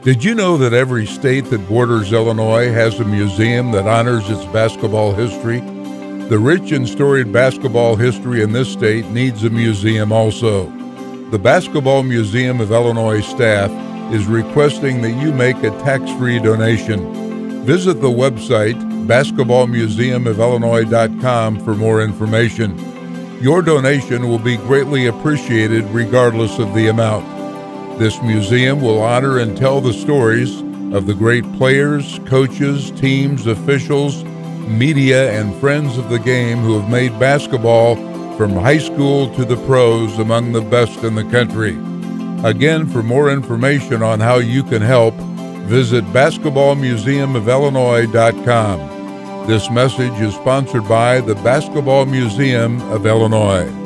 Did you know that every state that borders Illinois has a museum that honors its basketball history? The rich and storied basketball history in this state needs a museum also. The Basketball Museum of Illinois staff is requesting that you make a tax-free donation. Visit the website basketballmuseumofillinois.com for more information. Your donation will be greatly appreciated regardless of the amount. This museum will honor and tell the stories of the great players, coaches, teams, officials, media, and friends of the game who have made basketball from high school to the pros among the best in the country. Again, for more information on how you can help, visit basketballmuseumofillinois.com. This message is sponsored by the Basketball Museum of Illinois.